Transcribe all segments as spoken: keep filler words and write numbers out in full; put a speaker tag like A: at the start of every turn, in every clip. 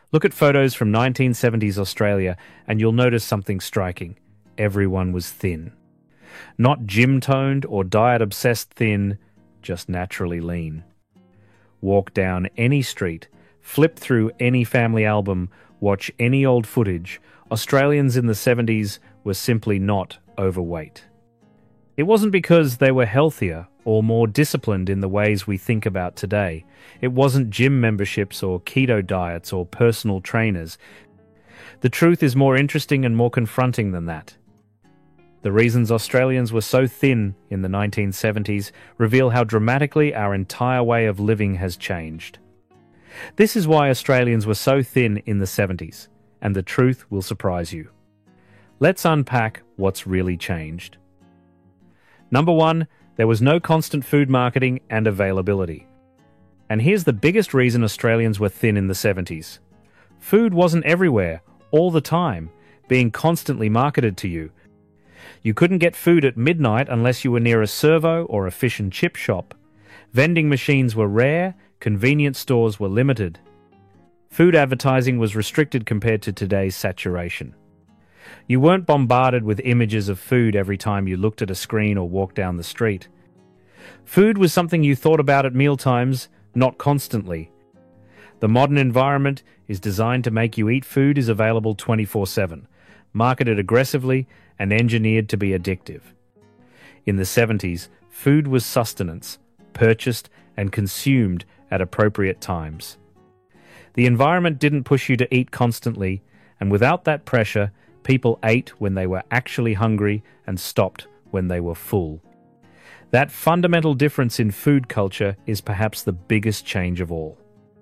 A: Look at photos from nineteen seventies Australia and you'll notice something striking. Everyone was thin. Not gym-toned or diet-obsessed thin, just naturally lean. Walk down any street, flip through any family album, watch any old footage, Australians in the seventies were simply not overweight. It wasn't because they were healthier or more disciplined in the ways we think about today. It wasn't gym memberships or keto diets or personal trainers. The truth is more interesting and more confronting than that. The reasons Australians were so thin in the nineteen seventies reveal how dramatically our entire way of living has changed. This is why Australians were so thin in the seventies, and the truth will surprise you. Let's unpack what's really changed. Number one, there was no constant food marketing and availability. And here's the biggest reason Australians were thin in the seventies. Food wasn't everywhere, all the time, being constantly marketed to you. You couldn't get food at midnight unless you were near a servo or a fish and chip shop. Vending machines were rare, convenience stores were limited. Food advertising was restricted compared to today's saturation. You weren't bombarded with images of food every time you looked at a screen or walked down the street. Food was something you thought about at mealtimes, not constantly. The modern environment is designed to make you eat food is available twenty-four seven, marketed aggressively and engineered to be addictive. In the seventies, food was sustenance, purchased and consumed at appropriate times. The environment didn't push you to eat constantly, and without that pressure, people ate when they were actually hungry and stopped when they were full. That fundamental difference in food culture is perhaps the biggest change of all.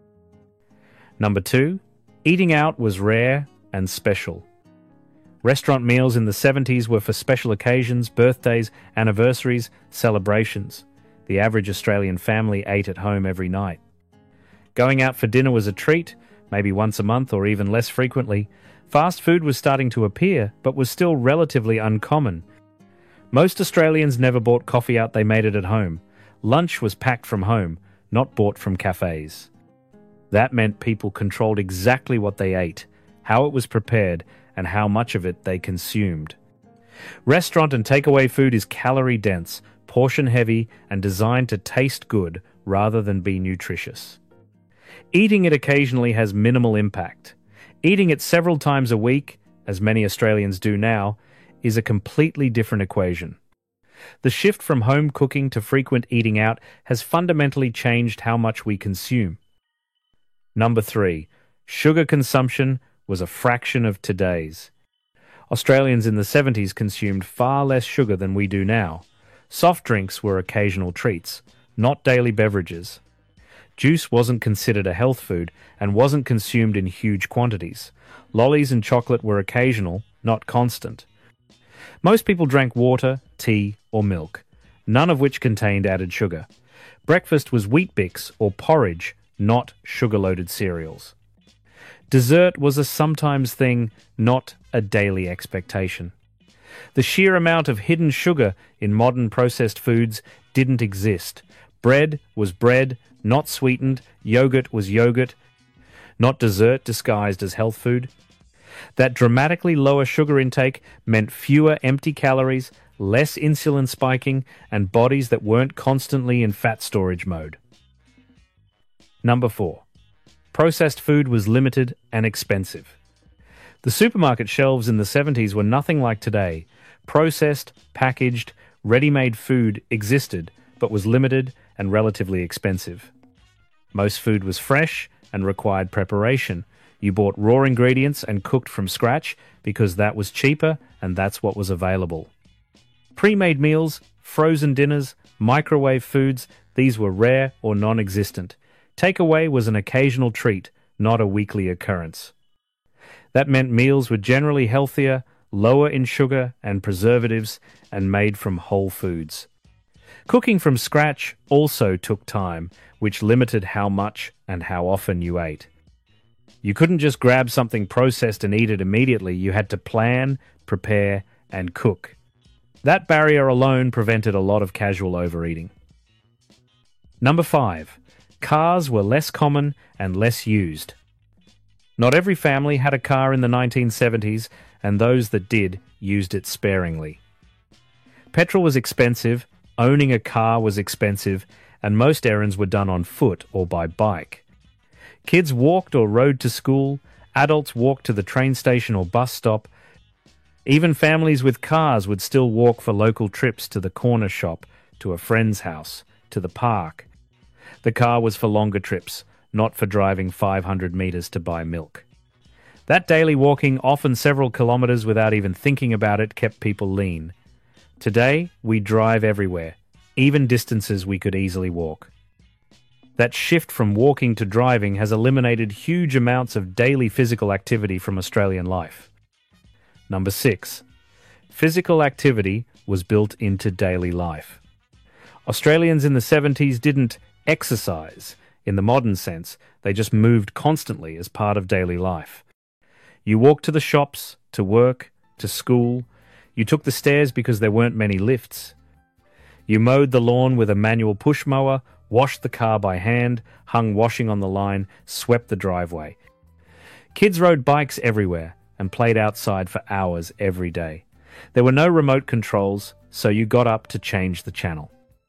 A: Number two, eating out was rare and special. Restaurant meals in the seventies were for special occasions, birthdays, anniversaries, celebrations. The average Australian family ate at home every night. Going out for dinner was a treat, maybe once a month or even less frequently. Fast food was starting to appear, but was still relatively uncommon. Most Australians never bought coffee out, they made it at home. Lunch was packed from home, not bought from cafes. That meant people controlled exactly what they ate, how it was prepared, and how much of it they consumed. Restaurant and takeaway food is calorie-dense, portion-heavy, and designed to taste good rather than be nutritious. Eating it occasionally has minimal impact. Eating it several times a week, as many Australians do now, is a completely different equation. The shift from home cooking to frequent eating out has fundamentally changed how much we consume. Number three, sugar consumption was a fraction of today's. Australians in the seventies consumed far less sugar than we do now. Soft drinks were occasional treats, not daily beverages. Juice wasn't considered a health food and wasn't consumed in huge quantities. Lollies and chocolate were occasional, not constant. Most people drank water, tea, or milk, none of which contained added sugar. Breakfast was Weet-Bix or porridge, not sugar-loaded cereals. Dessert was a sometimes thing, not a daily expectation. The sheer amount of hidden sugar in modern processed foods didn't exist. Bread was bread, not sweetened. Yogurt was yogurt, not dessert disguised as health food. That dramatically lower sugar intake meant fewer empty calories, less insulin spiking, and bodies that weren't constantly in fat storage mode. Number four. Processed food was limited and expensive. The supermarket shelves in the seventies were nothing like today. Processed, packaged, ready-made food existed, but was limited and relatively expensive. Most food was fresh and required preparation. You bought raw ingredients and cooked from scratch because that was cheaper and that's what was available. Pre-made meals, frozen dinners, microwave foods, these were rare or non-existent. Takeaway was an occasional treat, not a weekly occurrence. That meant meals were generally healthier, lower in sugar and preservatives, and made from whole foods. Cooking from scratch also took time, which limited how much and how often you ate. You couldn't just grab something processed and eat it immediately. You had to plan, prepare, and cook. That barrier alone prevented a lot of casual overeating. Number five. Cars were less common and less used. Not every family had a car in the nineteen seventies, and those that did used it sparingly. Petrol was expensive, owning a car was expensive, and most errands were done on foot or by bike. Kids walked or rode to school, adults walked to the train station or bus stop. Even families with cars would still walk for local trips to the corner shop, to a friend's house, to the park. The car was for longer trips, not for driving five hundred metres to buy milk. That daily walking, often several kilometres without even thinking about it, kept people lean. Today, we drive everywhere, even distances we could easily walk. That shift from walking to driving has eliminated huge amounts of daily physical activity from Australian life. Number six. Physical activity was built into daily life. Australians in the seventies didn't exercise in the modern sense, they just moved constantly as part of daily life. You walked to the shops, to work, to school. You took the stairs because there weren't many lifts. You mowed the lawn with a manual push mower, washed the car by hand, hung washing on the line, swept the driveway. Kids rode bikes everywhere and played outside for hours every day. There were no remote controls, so you got up to change the channel.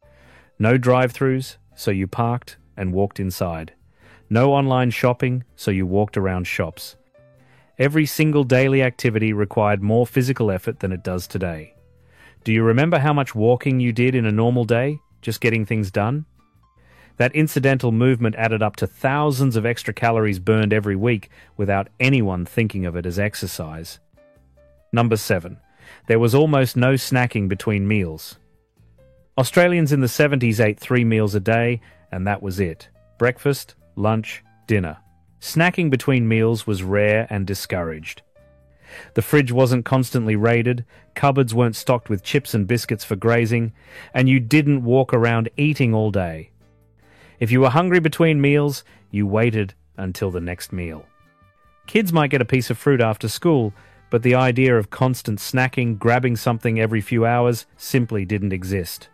A: No drive-thrus, so you parked and walked inside. No online shopping, so you walked around shops. Every single daily activity required more physical effort than it does today. Do you remember how much walking you did in a normal day, just getting things done? That incidental movement added up to thousands of extra calories burned every week without anyone thinking of it as exercise. Number seven. There was almost no snacking between meals. Australians in the seventies ate three meals a day, and that was it. Breakfast, lunch, dinner. Snacking between meals was rare and discouraged. The fridge wasn't constantly raided, cupboards weren't stocked with chips and biscuits for grazing, and you didn't walk around eating all day. If you were hungry between meals, you waited until the next meal. Kids might get a piece of fruit after school, but the idea of constant snacking, grabbing something every few hours, simply didn't exist.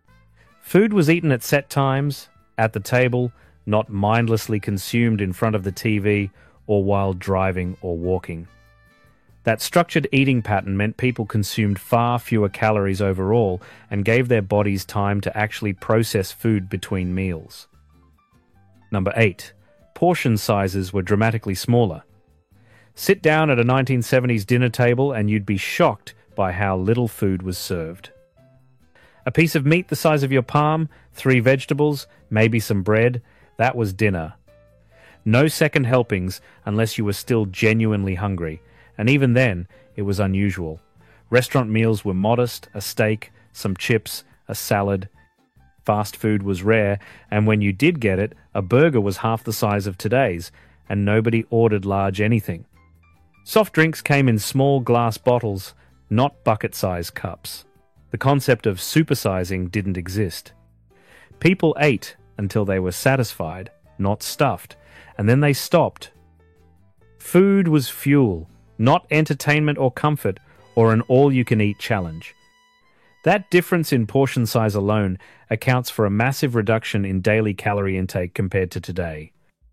A: Food was eaten at set times, at the table, not mindlessly consumed in front of the T V or while driving or walking. That structured eating pattern meant people consumed far fewer calories overall and gave their bodies time to actually process food between meals. Number eight. Portion sizes were dramatically smaller. Sit down at a nineteen seventies dinner table and you'd be shocked by how little food was served. A piece of meat the size of your palm, three vegetables, maybe some bread, that was dinner. No second helpings unless you were still genuinely hungry, and even then, it was unusual. Restaurant meals were modest, a steak, some chips, a salad. Fast food was rare, and when you did get it, a burger was half the size of today's, and nobody ordered large anything. Soft drinks came in small glass bottles, not bucket-sized cups. The concept of supersizing didn't exist. People ate until they were satisfied, not stuffed, and then they stopped. Food was fuel, not entertainment or comfort, or an all-you-can-eat challenge. That difference in portion size alone accounts for a massive reduction in daily calorie intake compared to today.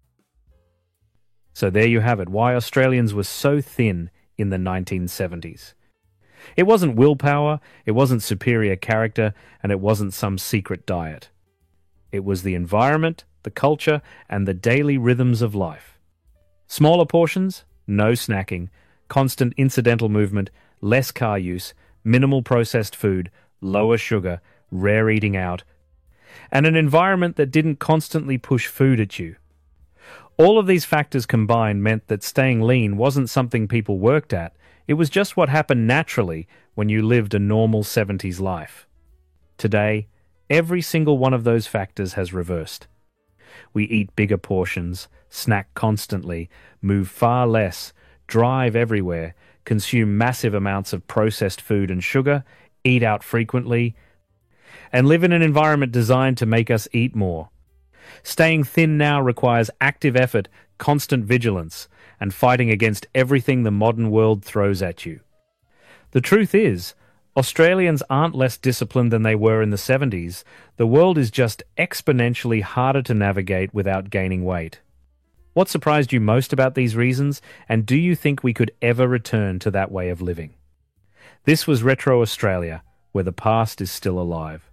A: So there you have it, why Australians were so thin in the nineteen seventies. It wasn't willpower, it wasn't superior character, and it wasn't some secret diet. It was the environment, the culture, and the daily rhythms of life. Smaller portions, no snacking, constant incidental movement, less car use, minimal processed food, lower sugar, rare eating out, and an environment that didn't constantly push food at you. All of these factors combined meant that staying lean wasn't something people worked at, it was just what happened naturally when you lived a normal seventies life. Today, every single one of those factors has reversed. We eat bigger portions, snack constantly, move far less, drive everywhere, consume massive amounts of processed food and sugar, eat out frequently, and live in an environment designed to make us eat more. Staying thin now requires active effort, constant vigilance, and fighting against everything the modern world throws at you. The truth is, Australians aren't less disciplined than they were in the seventies. The world is just exponentially harder to navigate without gaining weight. What surprised you most about these reasons, and do you think we could ever return to that way of living? This was Retro Australia, where the past is still alive.